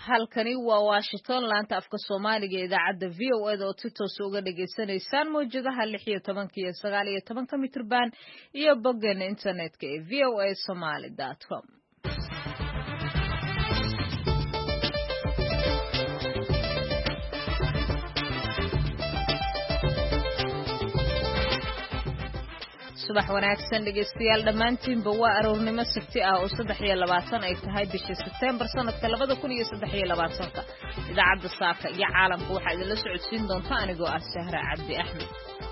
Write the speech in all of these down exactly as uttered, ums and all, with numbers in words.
halkani waa Washington laanta afka Soomaaliga ee idaacadda V O A oo si toos uga dhageysanaysaan mowjadaha lix iyo toban iyo sagaal iyo toban mitirban iyo boggan internetka ee v o a somali dot com. subax wanaagsan dhegeystayaal dhamaantiinba waa aroornimo sabti ah oo saddex iyo labaatan ay tahay bishii September sanadka labada kun iyo saddex iyo labaatanka idaacadda saaka iyo caalamka waxa idinla socodsiin doonta anigoo ah Sahra Cabdi Axmed.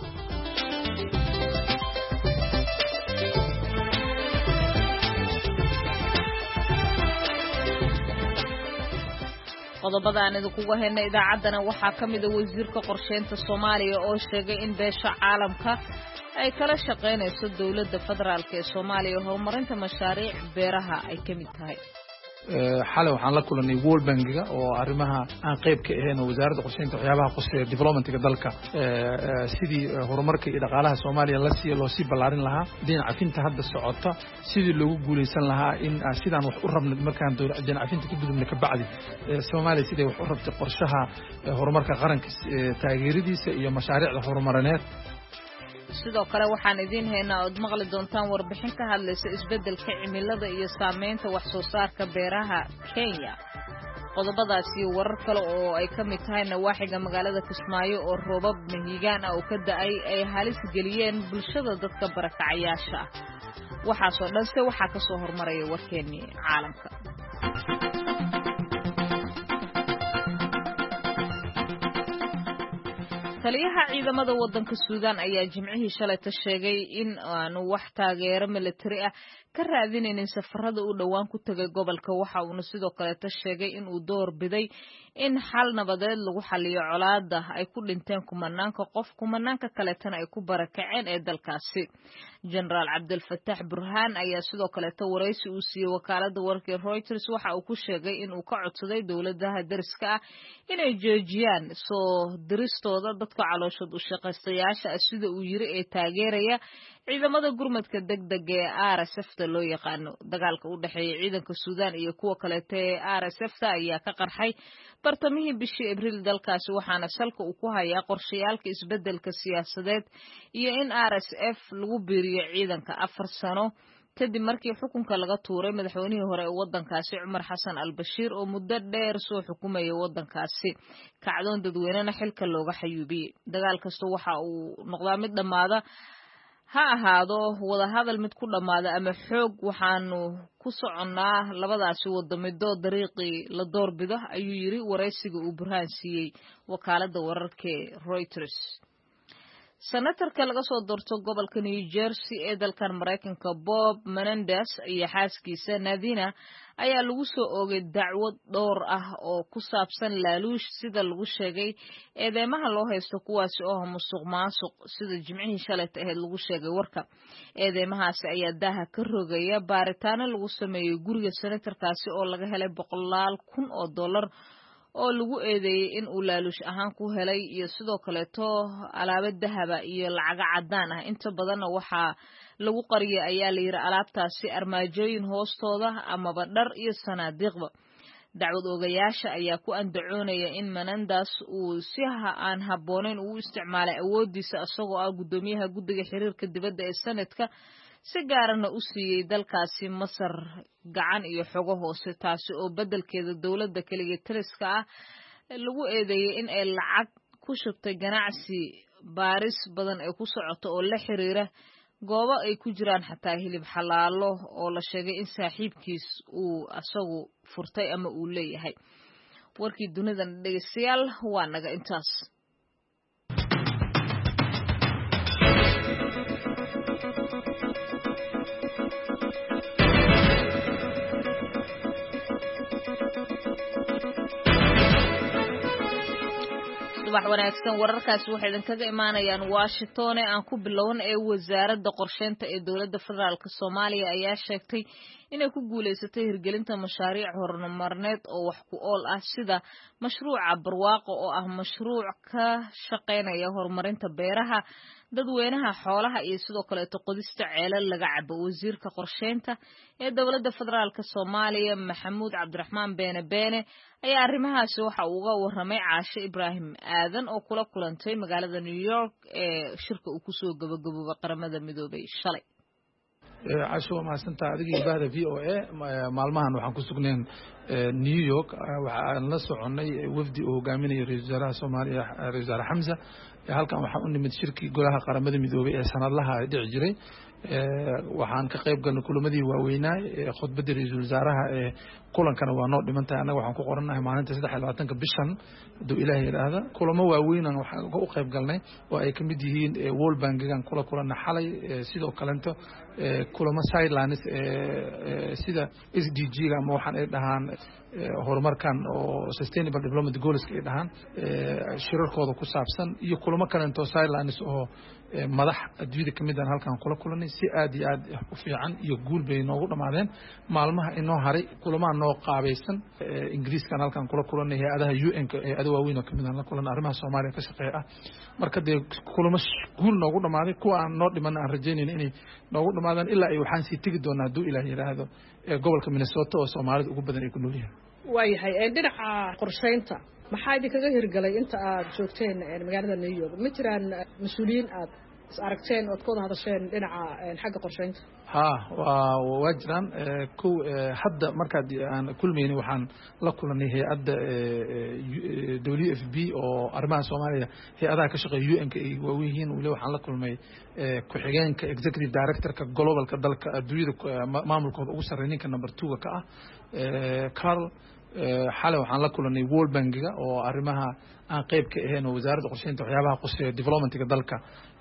qodobada aan idinku haynay idaacaddana waxaa ka mid ah wasiirka qorsheynta Soomaaliya oo sheegay in beesha caalamka ay kala shaqeynayso dawladda federaalka ee Soomaaliya horumarinta mashaariic beeraha ay ka mid tahay. xalay waxaan la kulanay World Bank-ga oo arrimaha aan qayb ka ahayn wasaaradda qorsheynta waxyaabaha qorsheeya development-ka dalka sidii horumarka iyo dhaqaalaha Soomaaliya la sii loo sii ballaarin lahaa dhinaca cafinta hadda socota sidii loogu guuleysan lahaa in sidaan wax u rabno markaan dawladda cafinta ka gudubna ka bacdi Soomaaliya sidii wax u rabtay qorshaha horumarka qaranka taageeradiisa iyo mashaariicda horumarineed. sidoo kale waxaan idin haynaa oo maqli doontaan warbixin ka hadlaysa isbeddelka cimilada iyo saameynta wax soo saarka beeraha Kenya. qodobadaas iyo warar kale oo ay ka mid tahay nawaaxiga magaalada Kismaayo oo roobab mahiigaan ah oo ka da'ay ay halis geliyeen bulshada dadka barakacayaasha ah. waxaas oo dhan se waxaa ka soo hormaraya warkeennii caalamka. taliyaha ciidamada waddanka Suudaan ayaa jimcihii shalay ta sheegay in aanu wax taageero militari ah ka raadinaynin safarada uu dhawaan ku tagay gobolka. waxa uu sidoo kale ta sheegay in uu door biday in xal nabadeed lagu xaliyo colaadda ay ku dhinteen kumanaanka qof kumanaanka kale tan ay ku barakaceen ee dalkaasi. General Abdel Fattah Burhan ayaa sidoo kale ta wareysi uu siiyay wakaaladda wararka Reuters waxa uu ku sheegay in uu ka codsaday dawladaha dariska ah inay joojiyaan soo diristooda dadka calooshood u shaqaystayaasha sida uu yiri ee taageeraya ciidamada gurmadka degdega ee R S F-ta loo yaqaano. dagaalka u dhaxeeya ciidanka Suudaan iyo kuwa kale ee R S F-ta ayaa ka qarxay bartamihii bishii Abriil dalkaasi waxaana salka uu ku hayaa qorshayaalka isbeddelka siyaasadeed iyo in R S F lagu biiriyo ciidanka afar sano kadib markii xukunka laga tuuray madaxweynihii hore ee waddankaasi Umar Hassan al-Bashir oo muddo dheer soo xukumayay waddankaasi kacdoon dadweynena xilka looga xayuubiyay. dagaal kasta waxa uu noqdaa mid dhamaada ha ahaado wada hadal mid ku dhamaada ama xoog waxaanu ku soconnaa labadaasi wadamido dariiqii la doorbido ayuu yiri wareysiga uu Burhan siiyay wakaaladda wararka Reuters. senatarka laga soo doorto gobolka New Jersey ee dalkan Mareykanka Bob Menendez iyo xaaskiisa Nadina ayaa lagu soo oogay dacwad dhowr ah oo ku saabsan laaluush sida lagu sheegay eedeymaha loo haysto kuwaasi oo musuqmaasuq sida jimcihii shalay ahayd lagu sheegay warka. eedeymahaasi ayaa daaha ka rogaya baaritaano lagu sameeyay guriga senatarkaasi oo laga helay boqolaal kun oo dollar oo lagu eedeeyay in uu laaluush ahaan ku helay iyo sidoo kaleeto alaabo dahaba iyo lacag cadaan ah. inta badan waxa lagu qariyay ayaa la yiri alaabtaasi armaajooyin hoostooda amaba dhar iyo sanaadiiqba. dacwad oogayaasha ayaa ku andacoonaya in Menendez uu si aan habboonayn u isticmaalay awoodiisa asagoo ah gudoomiyaha guddiga xiriirka dibadda ee sanadka si gaarana u siiyay dalkaasi Masar gacan iyo xogo hoose taasi oo beddelkeeda dawladda kaliya tiriska ah lagu eedeeyay in ay lacag ku shubtay ganacsi baaris badan ay ku socoto oo la xiriira goobo ay ku jiraan xataa hilib xalaalo oo la sheegay in saaxiibkiis uu asagu furtay ama uu leeyahay. warkii dunidan dhegeystayaal waa naga intaas. subax wanaagsan wararkaasi waxay idin kaga imaanayaan Washington ee aan ku bilown ee wasaaradda qorsheynta ee dawladda federaalka Soomaaliya ayaa sheegtay inay ku guuleysatay hirgelinta mashaariic horumarineed oo wax ku ool ah sida mashruuca barwaaqo oo ah mashruuc ka shaqeynaya horumarinta beeraha dadweynaha xoolaha iyo sidoo kaleeto qodista ceelal laga cabo. Wasiirka qorsheynta ee dowladda federaalka Soomaaliya Maxamuud Cabdiraxmaan Beene Beene ayaa arrimahaasi waxa uu uga warramay Caashe Ibraahim Aadan oo kula kulantay magaalada New York ee shirka uu ku soo gabagaboobay qaramada midoobay shalay. Caasho waa mahadsantahay adiga iyo bahda V O A maalmahan waxaan ku sugneen New York waxaan la soconay wafdi uu hogaaminayo ra'iisul wasaaraha Soomaaliya ra'iisul wasaare Xamza halkan waxaan u nimid shirkii golaha qaramada midoobay ee sanadlaha dhici jiray waxaan ka qayb galnay kulamadii waaweynaa ee khudbadda ra'iisul wasaaraha ee kulankana waa noo dhimantahay anaga waxaan ku qoranahay maalinta saddex iyo labaatanka bishan hadduu ilaahay yidhaahda kulamo waaweynaan waxaan u qayb galnay oo ay ka mid yihiin World Bank-gan kula kulana xalay sidoo kalento kulamo sidelines sida S D G-ga ama waxaan ay dhahaan horumarkan oo sustainable development goals ay dhahaan shirarkooda ku saabsan iyo kulamo kalento sidelines oo madax adduunyada kamid ah halkan kula kulanay si aad iyo aad u fiican iyo guul bay noogu dhamaadeen maalmaha inoo haray kulamaha noo qaabaysan Ingiriiskan halkan kula kulanay hay'adaha U N-ka ee aad waaweyn oo kamid ah la kulan arrimaha Soomaaliya ka shaqeeya ah marka de kulamo guul noogu dhamaaday kuwa aan noo dhiman aan rajaynayno inay noogu dhamaadaan ilaa ay waxaan sii tagi doonaa hadduu ilaahay yiraahdo gobolka Minnesota oo Soomaalida ugu badan ay ku nool yihiin waayahay ee dhinaca qorsheynta maxaa idinkaga hirgalay inta aad joogteen magaalada New York ma jiraan mas'uuliyiin aad is aragteen oo kooda hadasheen dhinaca xagga qorsheynta ha waa waa jiraan ku hadda markaad aan kulmeynay waxaan la kulanay hay'adda W F P oo arrimaha Soomaaliya hay'adaha ka shaqeeya U N-ka ay waaweyn wali waxaan la kulmay ku xigeenka executive director-ka globalka dalka adduunyada maamulkooda ugu sarreeya ninka number two ka ah Carl xalay waxaan la kulanay World Bank-ga oo arrimaha aan qayb ka ahayn oo wasaaradda qorsheynta waxyaabaha quseeya development-ka dalka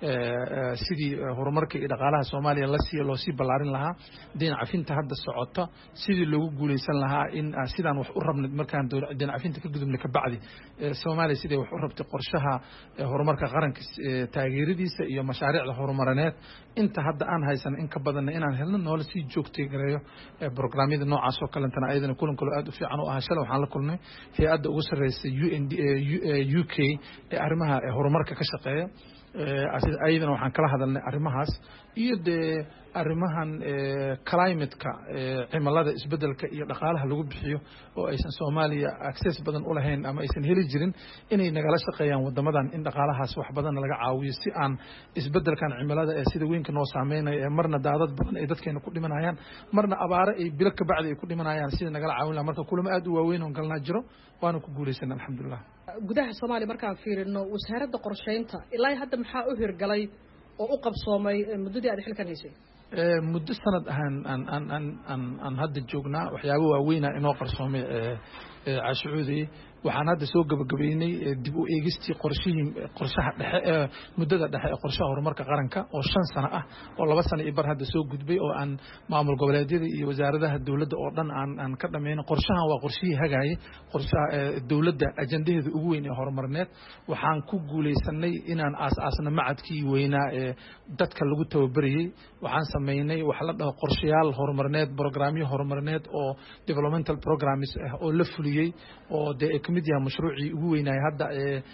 sidii horumarka iyo dhaqaalaha Soomaaliya la sii loo sii ballaarin lahaa deyn cafinta hadda socota sidii loogu guuleysan lahaa in sidaan wax u rabnay markaan deyn cafinta ka gudubnay ka bacdi Soomaaliya sidii wax u rabtay qorshaha horumarka qaranka taageeradiisa iyo mashaariicda horumarineed inta hadda aan haysan in ka badan inaan helno nolol sii joogtay gareeyo barnaamijyada noocaas oo kale intana ayadana kulan kale aad u fiican oo ah shalay waxaan la kulnay hay'adda ugu sarreeyay U N U K ee arrimaha horumarka ka shaqeeya ayadana waxaan kala hadalnay arrimahaas iyo de arrimahan climate-ka cimilada isbedelka iyo dhaqaalaha lagu bixiyo oo aysan Soomaaliya access badan u lahayn ama aysan heli jirin inay nagala shaqeeyaan wadamadan in dhaqaalahaas wax badan laga caawiyo si aan isbedelkan cimilada ee sida weynka noo saameynaya marna daadad badan ay dadkeena ku dhimanayaan marna abaare ay bilo ka bacdi ay ku dhimanayaan sida nagala caawin lahaa marka kulamo aad u waaweyn oo galnaa jiro waana ku guuleysanaa alxamdulillah gudaha Soomaaliya markaan fiirino wasaaradda qorsheynta ilaa hadda maxaa u hirgalay oo u qabsoomay muddadii aad xilkan haysay muddo sanad ahaan aan aan aan aan aan hadda joognaa waxyaabo waaweyn inoo qarsoomay caashucuudii waxaan hadda soo gabagabeynay dib u eegistii qorshihii qorshaha dhexe ee muddada dhexe ee qorshaha horumarka qaranka oo shan sano ah oo laba sano iyo bar hadda soo gudbay oo aan maamul goboleedyada iyo wasaaradaha dawladda oo dhan aan aan ka dhameeyno qorshahan waa qorshihii hagaayay qorshaha dawladda ajandadeeda ugu weyn ee horumarineed waxaan ku guuleysanay inaan aas-aasno macadkii weynaa ee dadka lagu tababarayay waxaan sameynay wax la dhaho qorshayaal horumarineed programyo horumarineed oo developmental programs ah oo la fuliyay oo de kamid yahay mashruucii ugu weynaa hadda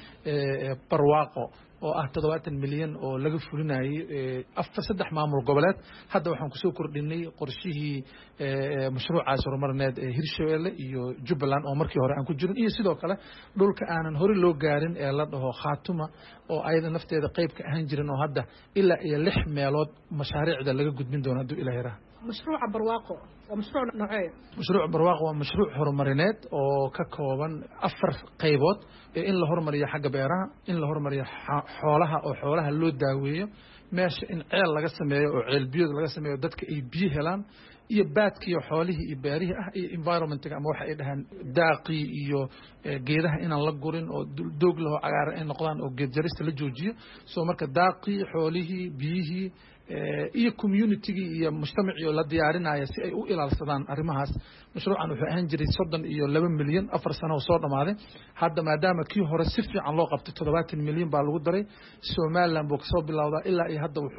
ee barwaaqo oo ah toddobaatan milyan oo laga fulinayay afar saddex maamul goboleed hadda waxaan kusoo kordhinay qorshihii mashruucaas horumarineed ee Hirshabeelle iyo Jubbaland oo markii hore aan ku jirin iyo sidoo kale dhulka aanan hore loo gaarin ee la dhaho Khaatuma oo ayada nafteeda qayb ka ahaan jirin oo hadda ilaa iyo lix meelood mashaariicda laga gudbin doono hadduu ilaahay yaraha mashruuca barwaaqo waa mashruuc noocee mashruuc barwaaqo waa mashruuc horumarineed oo ka kooban afar qaybood in la horumariyo xagga beeraha in la horumariyo xoolaha oo xoolaha loo daaweeyo meesha in ceel laga sameeyo oo ceel biyood laga sameeyo dadka ay biyo helaan iyo baadkii iyo xoolihii iyo beerihii ah iyo environment-ka ama waxa ay dhahaan daaqii iyo geedaha inaan la gurin oo doog leh oo cagaaran ay noqdaan oo geed jarista la joojiyo soo marka daaqii xoolihii biyihii iyo community-gii iyo mujtamacii la diyaarinaya si ay u ilaalsadaan arrimahaas mashruucan wuxuu ahaan jiray soddon iyo laba milyan afar sano oo soo dhamaaday hadda maadaama kii hore si fiican loo qabtay toddobaatan milyan baa lagu daray Somaliland buu kasoo bilowdaa ilaa iyo hadda wuxuu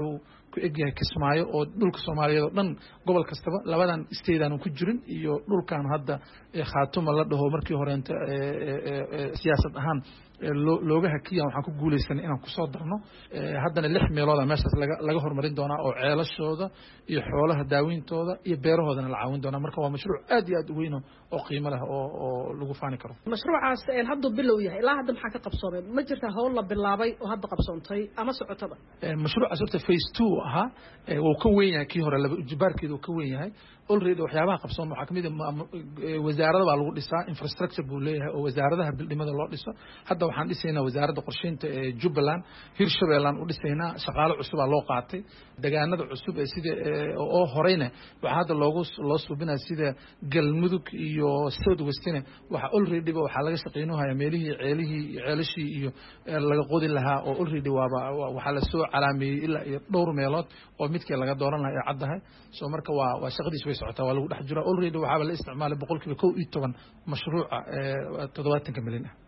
ku egyahay Kismaayo oo dhulka Soomaaliyeed oo dhan gobol kastaba labadan state aan ku jirin iyo dhulkan hadda Khaatuma la dhaho markii horeenta siyaasad ahaan looga hakiya waxaan ku guuleysanay inaan ku soo darno haddana lix meelood meeshaas laga laga horumarin doonaa oo ceelashooda iyo xoolaha daawintooda iyo beerahoodana la caawin doonaa marka waa mashruuc aad iyo aad u weyn oo qiimo leh oo oo lagu faani karo mashruucaas een hadda bilow yahay ilaa hadda maxaa ka qabsoomay ma jirta hawl la bilaabay oo hadda qabsoontay ama socotada mashruucaas horta phase two aha oo ka weyn yahay kii hore laba ujibaarkeedu ka weyn yahay already waxyaabaha qabsoon waxa kamid ah wasaaradda baa lagu dhisaa infrastructure buu leeyahay oo wasaaradaha bildhimada loo dhiso hadda waxaan dhisaynaa wasaaradda qorsheynta ee Jubbaland Hirshabeelland u dhisaynaa shaqaale cusub loo qaatay deegaanada cusub ee sida oo horeyna waxa hadda loogu loo suubinaa sida Galmudug iyo South Western waxa already ba waxa laga shaqeynayaa meelihii ceelihii ceelashii iyo laga qodi lahaa oo already waaba waxa la soo calaameeyay ilaa iyo dhowr meelood oo midkii laga dooran lahaa ay caddahay soo marka waa waa shaqadiis way socotaa waa lagu dhex jiraa already waxa la isticmaalay boqolkiiba kow iyo toban mashruuca toddobaatan milyan ah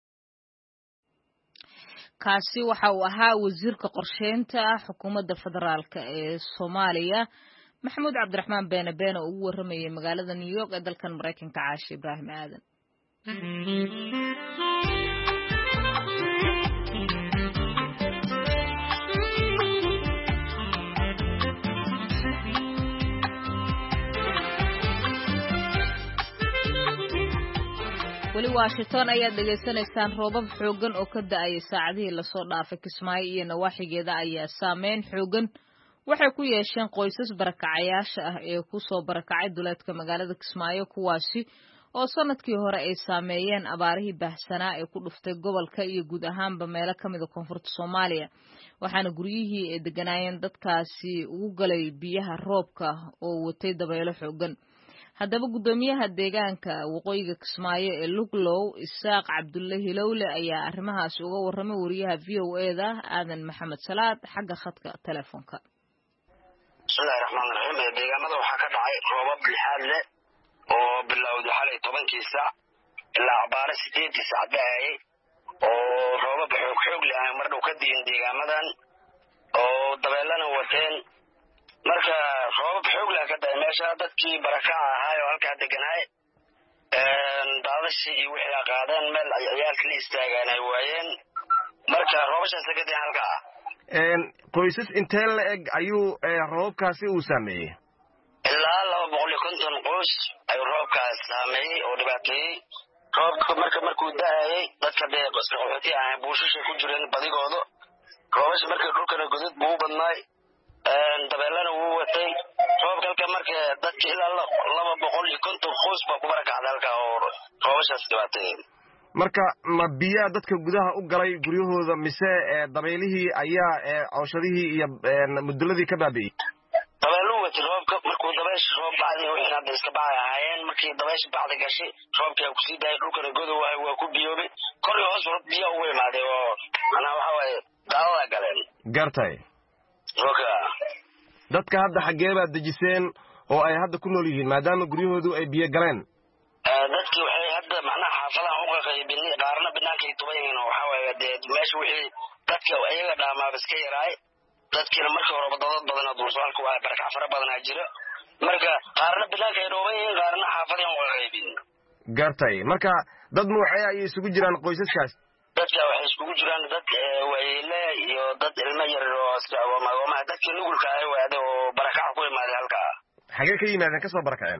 kaasi waxa uu ahaa wasiirka qorsheynta xukuumadda federaalka ee Soomaaliya Maxamuud Cabdiraxmaan Beene Beene oo ugu waramayay magaalada New York ee dalkan Mareykanka Caashi Ibraahim Aadan wali Washington ayaa dhageysanaysaan roobab xoogan oo ka da'ay saacadihii la soo dhaafay Kismaayo iyo nawaaxigeeda ayaa saameyn xoogan waxay ku yeesheen qoysas barakacayaasha ah ee ku soo barakacay duleedka magaalada Kismaayo kuwaasi oo sanadkii hore ay saameeyeen abaarihii baahsanaa ee ku dhuftay gobolka iyo guud ahaanba meelo ka mid ah koonfurta Soomaaliya waxaana guryihii ay deganaayeen dadkaasi ugu galay biyaha roobka oo watay dabaylo xoogan haddaba gudoomiyaha deegaanka waqooyiga Kismaayo ee Luglow Isaaq Cabdulle Hilowle ayaa arrimahaas uga warramay wariyaha V O A da Aadan Maxamed Salaad xagga khadka telefoonka bismillaahir rahmaanir rahiim deegaamada waxaa ka dhacay roobab lixaad leh oo bilowday xalay tobankii saac ilaa abaara sideedii saac dhacay oo roobab xoog xoog leh mar dhow ka diin deegaamadan oo dabeelana wateen marka roobab xoog leh ka dhacay meesha dadkii barakaca ahaa oo halka deganaay een daadashii iyo wixii qaadeen meel ay ciyaalka la istaagaan ay waayeen marka roobashaas laga dhigay halka een qoysas intee la eg ayuu roobkaasi uu saameeyay ilaa laba boqol iyo konton qoys ay roobkaas saameeyay oo dhibaatay roobka marka markuu da'ay dadka de qoysqoxooti ah buushasha ku jireen badigooda roobasha markii dhulkana godad buu badnaay een dabeelana wuu watay roobka marka dadka ilaa laba boqol iyo konton qoys ba ku barakacday halka oo roobashaas dhibaatay marka ma biya dadka gudaha u galay guryahooda mise dabeelihii ayaa cawshadihii iyo muduladii ka baabi'ay dabeelu wati roobka markuu dabeesh roob bacdi oo inaad iska baayeen markii dabeesh bacdi gashay roobka ku sii daay dhulkana godow waa ku biyoobay kor iyo hoos biyo u weymaaday oo ana waxa way daawada galeen gartay roka dadka hadda xagee baad dejiseen oo ay hadda ku nool yihiin maadaama guryahoodu ay biyo galeen dadkii waxay hadda macnaha xaafadaha u qaqaybin qaarna banaanka ay tubayeen oo waxa way meesha wixii dadka ayaga dhamaaba iska yaraay dadkina markii hore dad badan oo dulsaalku waa barakac fara badan jira marka qaarna banaanka ay dhoobayeen qaarna xaafadaha u qaqaybin gartay marka dad nuucay ay isugu jiraan qoysaskaas dadka waxay isugu jiraan dad waayele iyo dad ilmo yar oo iskaaba maagoma dadka nugulka ay waade oo barakac ku imaaday halka xagee ka yimaadeen ka soo barakaceen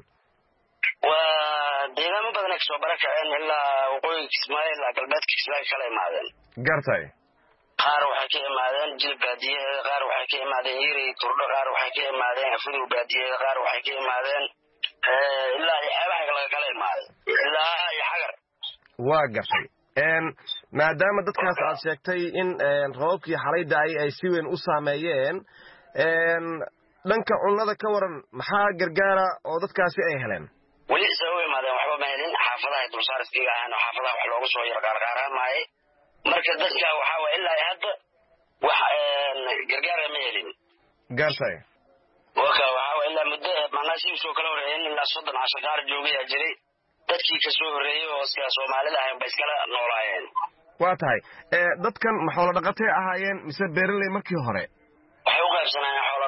waa deegaamo badan ay soo barakaceen ilaa waqooyiga Kismaayo ilaa galbeedka Kismaayo kala imaadeen gartay qaar waxay ka imaadeen jilbaadiye qaar waxay ka imaadeen yiri turdho qaar waxay ka imaadeen afudu baadiye qaar waxay ka imaadeen ee ilaa xeebaha laga kala imaaday ilaa ay xagar waa gashay een maadaama dadkaas aad sheegtay in roobkii xalayda ay si weyn u saameeyeen een dhanka cunnada ka waran maxaa gargaara oo dadkaasi ay heleen wali soo imaadeen waxba ma helin xaafadaha dulsaar iskiga ahaan xaafadaha wax loogu soo yar qaarqaaramaay marka dadka waxa waa ilaa hadda wax gargaar ma helin gartay waxa waxa ilaa muddo manasiib soo kala horeeyeen ilaa soddon cashar joogay jiray dadkii ka soo horeeyay oo iska Soomaalida ah bay iskala noolaayeen waa tahay ee dadkan maxaa la dhaqatay ahaayeen mise beeraley markii hore waxay u qaybsanayeen xoolo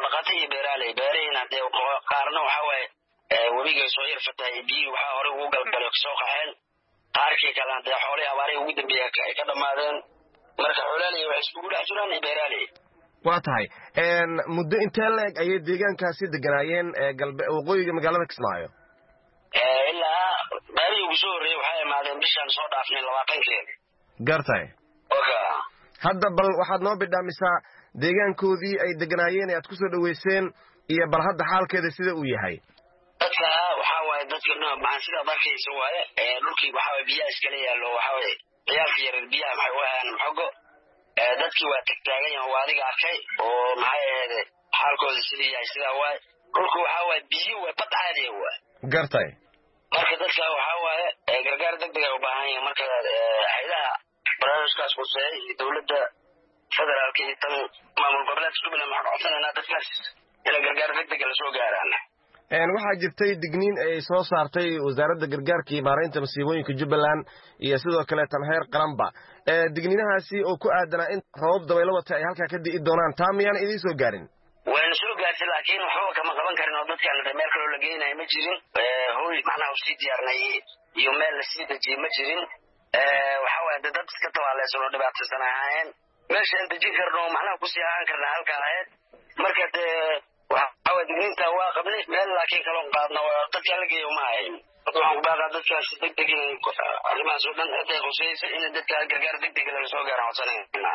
webiga soo yar fatahay biyo waxa hore ugu galgalay soo qaxeen qaarkii kale dee xoolihii abaarihii ugu dambeeyay ay ka dhamaadeen marka xoolaaley waxay iskugu dhex jiraan beeraaley. waa tahay muddo intee leeg ayay deegaankaasi deganaayeen galbe waqooyiga magaalada Kismaayo? ilaa baari ugu soo horeeyay waxay imaadeen bishan soo dhaafnay labaatankeeda. gartay oga hadda bal waxaad noo bidhaamisaa deegaankoodii ay deganaayeen ee aad kusoo dhaweyseen iyo bal hadda xaalkeeda sida uu yahay. dadka waxa waaye dadka maxaa sida barkaysa waaye dhulkii waxa waaye biyaha iskala yaalo waxa waaye ciyaalka yar biyaha maxay u ahaan maxogo dadkii waa tagtaagan yahay waa adiga arkay oo maxay ahayd xaalkooda sidii yahay sida waaye dhulku waxa waaye biyo waa bad caadi ah waa. gartay marka dadka waxa waaye gargaar degdeg ah u baahan yahay marka hay'adaha barnaamijkaas quseeyay dawladda federaalka iyo tan maamul goboleedka Jubbaland waxaa codsanayna dadkaas ila gargaar degdeg la soo gaaraan. een waxaa jirtay digniin ay soo saartay wasaaradda gargaarka iyo maareynta masiibooyinka Jubbaland iyo sidoo kale tan heer qaranba ee digniinahaasi oo ku aadanaa in roob dabaylo wata ay halka ka di'i doonaan taamiyaan idin soo gaarin. waan soo gaartay laakiin waxba kama qaban karin oo dadkan meel kale la geenay ma jirin ee hooy macnaha u sii diyaarnay iyo meel la sii dajiyay ma jirin ee waxa waaye dad iska tawaaleysan oo dhibaataysanayeen meesha inta jin karno macnaha ku sii aan karnaa halka ahayd marka waxa waa digniinta waa qabnay meel laakiin kala qaadna dadka la geeyo ma ahayn waxaan baaqa dadkaas degdeg arrimahaas oo dhan ay qorsheysay in dadka gargaar degdeg la soo gaaro codsanayna.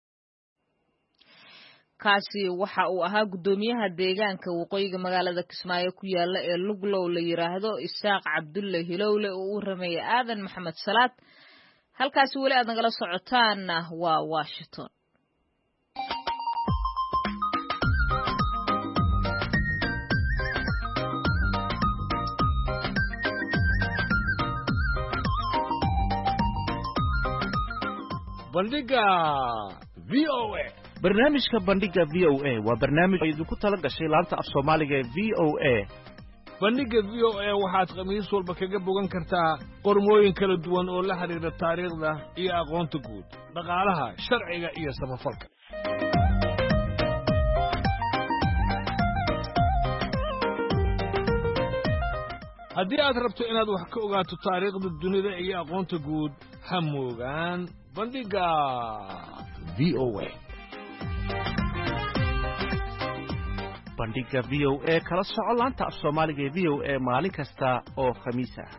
kaasi waxa uu ahaa gudoomiyaha deegaanka waqooyiga magaalada Kismaayo ku yaala ee Luglow la yiraahdo Isaaq Cabdulle Hilowle oo uu rameeyay Aadan Maxamed Salaad. halkaasi wali aad nagala socotaan waa Washington. bandhiga V O A. barnaamijka bandhiga V O A waa barnaamij ay idinku tala gashay laanta af Soomaaliga ee V O A. bandhiga V O A waxaad khamiis walba kaga bogan kartaa qormooyin kala duwan oo la xiriira taariikhda iyo aqoonta guud, dhaqaalaha, sharciga iyo samafalka. haddii aad rabto inaad wax ka ogaato taariikhda dunida iyo aqoonta guud, ha moogaan bandhiga V O A. bandhiga V O A kala soco laanta af Soomaaliga ee V O A maalin kasta oo khamiis ah.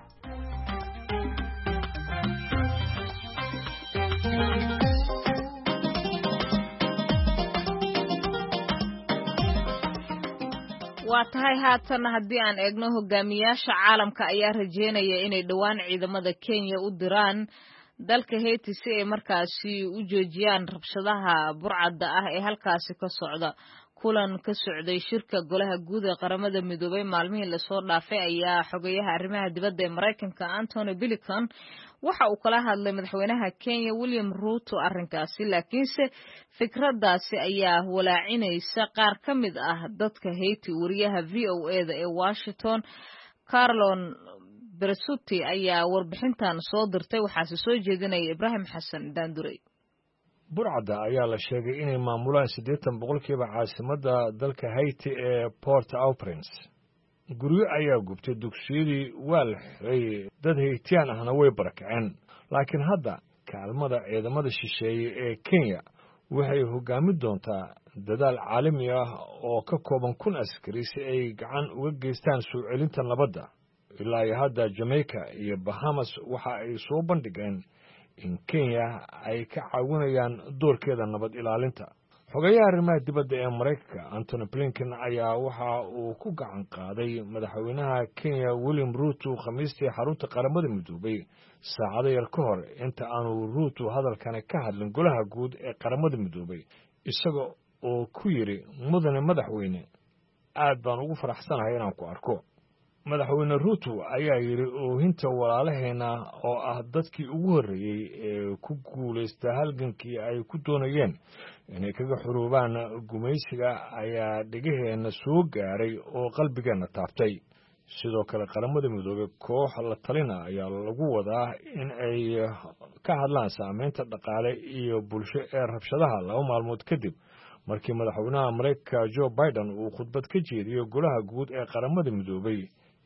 waa tahay haatan haddii aan eegno hogaamiyaasha caalamka ayaa rajeynaya inay dhowaan ciidamada Kenya u diraan dalka Haiti si ay markaasi u joojiyaan rabshadaha burcadda ah ee halkaasi ka socda. kulan ka socday shirka golaha guud ee qaramada midoobay maalmihii la soo dhaafay ayaa xogayaha arrimaha dibadda ee Mareykanka Anthony Blinken waxa uu kala hadlay madaxweynaha Kenya William Ruto arrinkaasi, laakiinse fikradaasi ayaa walaacinaysa qaar ka mid ah dadka Haiti. wariyaha V O A da ee Washington Carolyn Bersuti ayaa warbixintan soo dirtay, waxaase soo jeedinaya Ibrahim Xasan Daandurey. burcadda ayaa la sheegay inay maamulaan siddeetan boqolkiiba caasimadda dalka Haiti ee Port-au-Prince. guryo ayaa gubtay, dugsiyadii waa la xiray, dad Haitian ahna way barakaceen. laakiin hadda kaalmada ciidamada shisheeye ee Kenya waxay hoggaamin doontaa dadaal caalami ah oo ka kooban kun askari si ay gacan uga geystaan soo celinta nabadda. ilaa iyo hadda Jamaica iyo Bahamas waxa ay soo bandhigeen in Kenya ay ka caawinayaan doorkeeda nabad ilaalinta. xogayaha arrimaha dibadda ee Mareykanka Anthony Blinken ayaa waxa uu ku gacan qaaday madaxweynaha Kenya William Ruto khamiistii xarunta qaramada midoobay saacado yar ka hor inta aanu Ruto hadalkani ka hadlin golaha guud ee qaramada midoobay, isaga oo ku yiri mudane madaxweyne, aad baan ugu faraxsanahay inaan ku arko. madaxweyne Ruto ayaa yiri oohinta walaalaheena oo ah dadkii ugu horreeyey ee ku guulaysta halgankii ay ku doonayeen inay kaga xuruubaan gumaysiga ayaa dhigaheena soo gaaray oo qalbigeena taabtay. sidoo kale qaramada midoobay koox la talina ayaa lagu wadaa in ay ka hadlaan saameynta dhaqaale iyo bulsho ee rabshadaha laba maalmood kadib markii madaxweynaha Mareykanka Joe Biden uu khudbad ka jeediyay golaha guud ee qaramada midoobay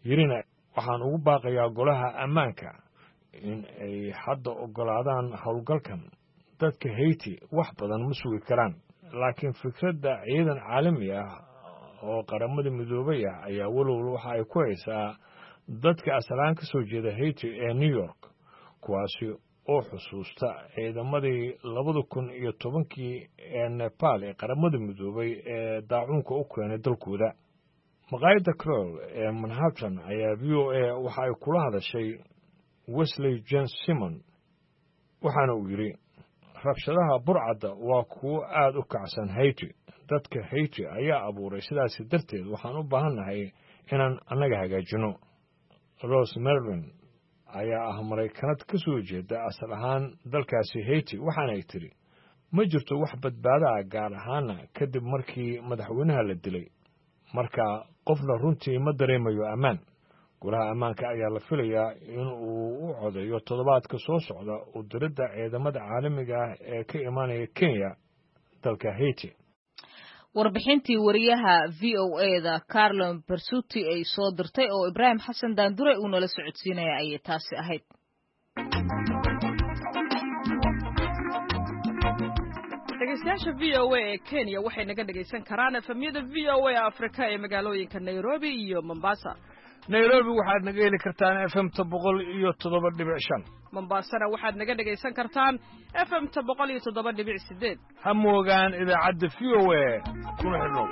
yirina waxaan ugu baaqayaa golaha ammaanka in ay hadda oggolaadaan howlgalkan dadka hayti wax badan ma sugi karaan laakiin fikradda ciidan caalami ah oo qaramada midoobay ah ayaa walowla waxa ay ku haysaa dadka asalaan ka soo jeeda hayti ee new york kuwaasi oo xusuusta ciidamadii labada kun iyo tobankii ee nepal ee qaramada midoobay ee daacuunka u keenay dalkooda maqaayadda crol ee manhattan ayaa v o a waxa ay kula hadashay wesley jen simon waxaana uu yidhi rabshadaha burcadda waa kuwo aad u kacsan hayti dadka hayti ayaa abuuray sidaasi darteed waxaan u baahannahay inaan annaga hagaajino rose merlin ayaa ah maraykanad ka soo jeeda asal ahaan dalkaasi hayti waxaanay tidhi ma jirto wax badbaada ah gaar ahaana kadib markii madaxweynaha la dilay marka qofna runtii ma dareemayo ammaan golaha ammaanka ayaa la filayaa in uu u codeeyo toddobaadka soo socda u diridda ciidamada caalamiga ah ee ka imaanaya kenya dalka hayti warbixintii wariyaha v o a-da carlon bersuti ay soo dirtay oo ibraahim xasan daandure uu nala socodsiinaya ayay taasi ahayd dhegeystayaasha v o a ee kenya waxay naga dhegaysan karaan efemyada v o a afrika ee magaalooyinka nairobi iyo mombasa nairobi waxaad naga heli kartaan f m ta boqol iyo toddoba dhibic shan mombasana waxaad naga dhegaysan kartaan f m ta boqol iyo toddoba dhibic sideed ha moogaan idaacadda v o a kuna xidhnow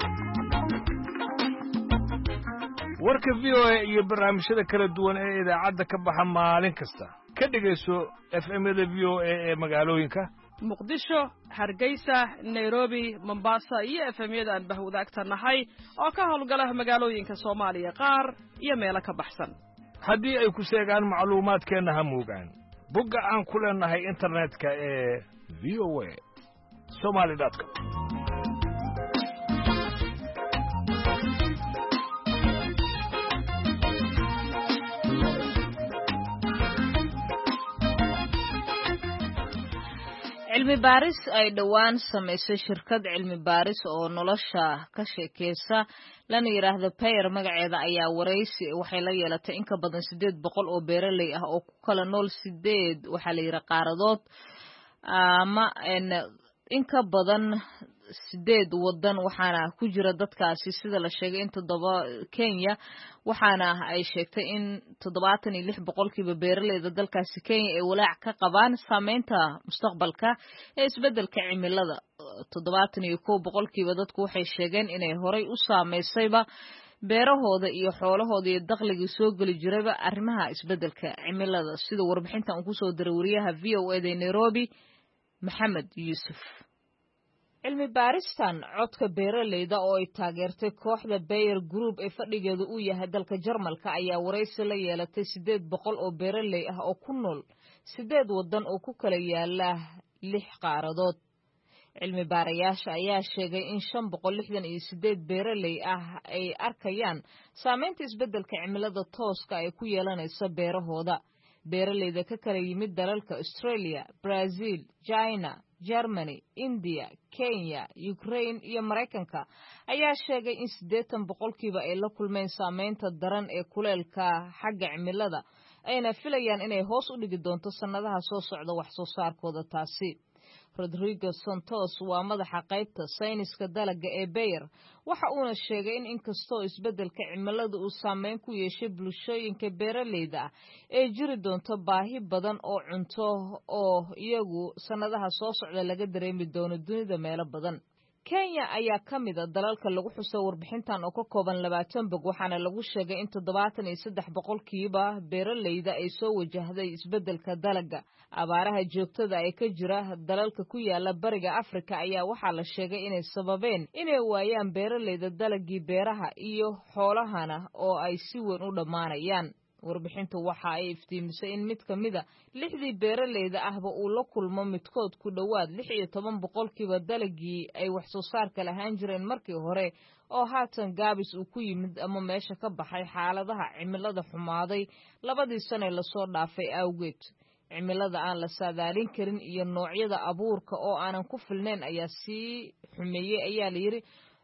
warka v o a iyo barnaamijyada kala duwan ee idaacadda ka baxa maalin kasta ka dhegayso f m-yada v o a ee magaalooyinka muqdisho hargeysa nairobi mombasa iyo efemyada aan bahwadaagta nahay oo ka howlgala magaalooyinka soomaaliya qaar iyo meelo ka baxsan haddii ay ku sheegaan macluumaadkeenna ha moogaan bogga aan ku leenahay internetka ee v o a somaly dot com cilmi baaris ay dhowaan samaysay shirkad cilmi baaris oo nolosha ka sheekeysa lana yidhaahdo payer magaceeda ayaa waraysi waxay la yeelatay in ka badan siddeed boqol oo beeraley ah oo ku kala nool sideed waxaa la yidhaha qaaradood ama in ka badan sideed wadan waxaana ku jira dadkaasi sida la sheegay in toddoba Kenya waxaana ay sheegtay in toddobaatan iyo lix boqolkiiba beeraleyda dalkaasi Kenya ay walaac ka qabaan saameynta mustaqbalka ee isbeddelka cimilada toddobaatan iyo kow boqolkiiba dadku waxay sheegeen inay horay u saameysayba beerahooda iyo xoolahooda iyo dakhliga soo gali jirayba arrimaha isbeddelka cimilada sida warbixintan uu ku soo diray wariyaha V O A ee Nairobi Maxamed Yusuf cilmi baaristan codka beeraleyda oo ay taageertay kooxda Bayer Group ee fadhigeedu uu yahay dalka Jarmalka ayaa waraysi la yeelatay siddeed boqol oo beeraley ah oo ku nool siddeed wadan oo ku kala yaala lix qaaradood cilmi baarayaasha ayaa sheegay in shan boqol lixdan iyo siddeed beeraley ah ay arkayaan saameynta isbeddelka cimilada tooska ay ku yeelanayso beerahooda beeraleyda ka kala yimid dalalka Australia, Brazil, China, Germany, India, Kenya, Ukraine iyo Mareykanka ayaa sheegay in siddeetan boqolkiiba ay la kulmeen saameynta daran ee kuleelka xagga cimilada ayna filayaan inay hoos u dhigi doonto sanadaha soo socda wax soo saarkooda taasi Rodrigo Santos waa madaxa qaybta sayniska dalagga ee Bayer waxa uuna sheegay in inkastoo isbeddelka cimilada uu saameyn ku yeeshay bulshooyinka beeraleyda ah ay jiri doonto baahi badan oo cunto oo iyagu sanadaha soo socda laga dareemi doono dunida meelo badan Kenya ayaa ka mid ah dalalka lagu xuso warbixintan oo ka kooban labaatan bog waxaana lagu sheegay in toddobaatan iyo saddex boqolkiiba beeraleyda ay soo wajahday isbeddelka dalagga abaaraha joogtada ee ka jira dalalka ku yaala bariga Afrika ayaa waxaa la sheegay inay sababeen inay waayaan beeraleyda dalagii beeraha iyo xoolahana oo ay si weyn u dhamaanayaan warbixintu waxa ay iftiimisay in mid ka mid ah lixdii beeraleyda ahba uu la kulmo midkood ku dhowaad lix iyo toban boqolkiiba dalagii ay wax soo saarka lahaan jireen markii hore oo haatan gaabis uu ku yimid ama meesha ka baxay xaaladaha cimilada xumaaday labadii sano la soo dhaafay awgeed cimilada aan la saadaalin karin iyo noocyada abuurka oo aanan ku filnayn ayaa sii xumeeyay ayaa la yiri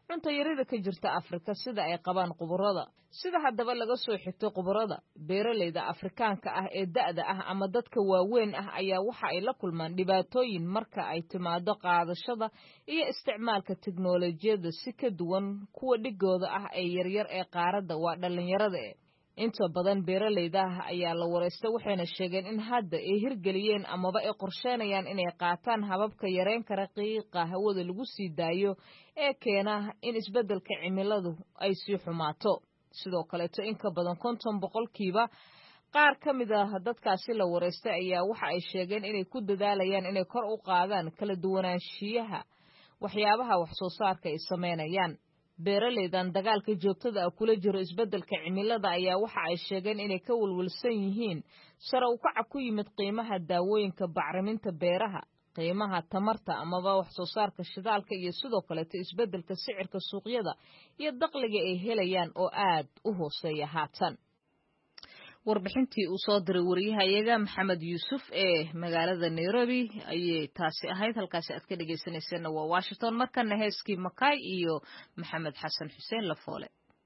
cunto yarida ka jirta Afrika sida ay qabaan quburada. Sida haddaba laga soo xigtay quburada, beeralayda Afrikaanka ah ee da'da ah ama dadka waaweyn ah ayaa waxa ay la kulmaan dhibaatooyin marka ay timaado qaadashada iyo isticmaalka tiknoolajiyada si ka duwan kuwa dhigooda ah ee yaryar ee qaaradda waa dhalinyarada ee inta badan beeralayda ah ayaa la wareystay waxayna sheegeen in hadda ay hirgeliyeen amaba ay qorsheynayaan inay qaataan hababka yareyn kara qiiqa hawada lagu sii daayo ee keena in isbeddelka cimiladu ay sii xumaato. sidoo kale to in ka badan konton boqolkiiba qaar ka mid ah dadkaasi la wareystay ayaa waxa ay sheegeen inay ku dadaalayaan inay kor u qaadaan kala duwanaanshiyaha waxyaabaha wax soo saarka ay sameynayaan. beeralaydan dagaalka joogtada ah kula jiro isbeddelka cimilada ayaa waxa ay sheegeen inay ka walwalsan yihiin sare u kaca ku yimid qiimaha daawooyinka bacriminta beeraha, qiimaha tamarta amaba wax soo saarka shidaalka iyo sidoo kale isbeddelka sicirka suuqyada iyo dakhliga ay helayaan oo aad u hooseeya haatan. warbixintii uu soo diray wariyahayaga Maxamed Yuusuf ee magaalada Nairobi ayay taasi ahayd. halkaasi aad ka dhageysaneyseen waa Washington. markana heeskii Makay iyo Maxamed Xasan Xuseen Lafoole.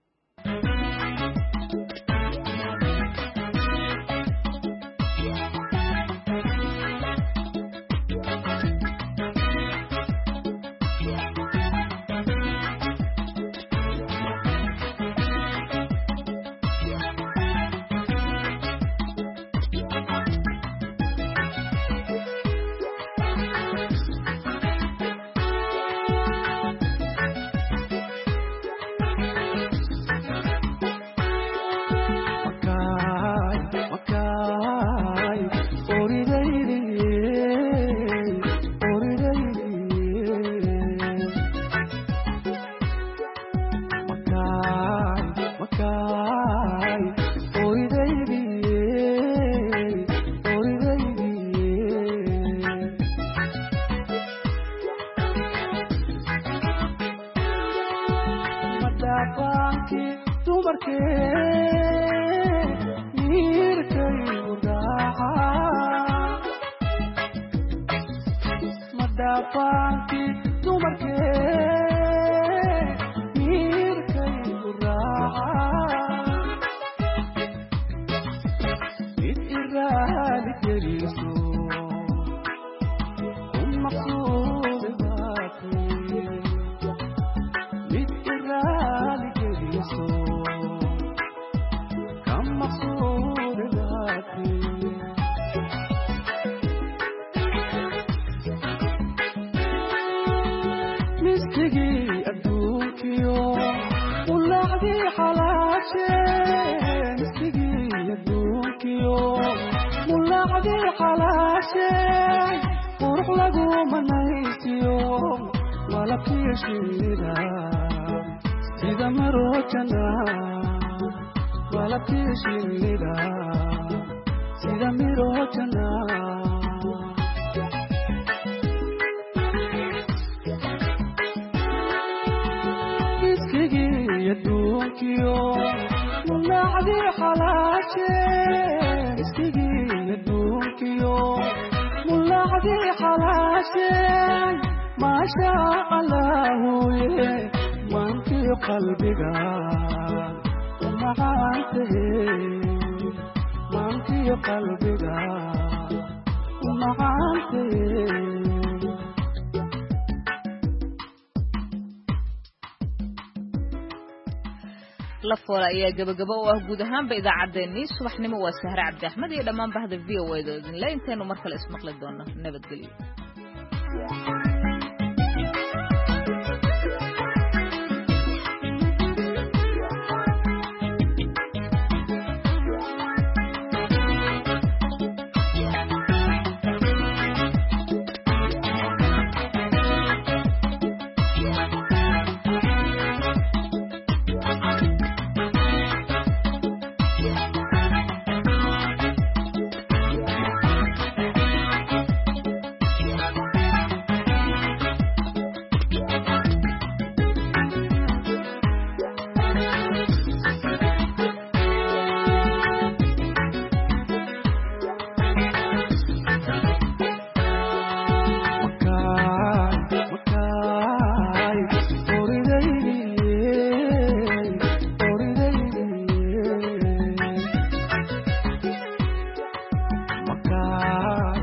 Lafoole ayaa gabagabo u ah guud ahaanba idaacaddeenii subaxnimo. waa Sahre Cabdi Axmed iyo dhammaan bahda V O A da idin la inteenu mar kale ismaqli doono. nabadgelyo.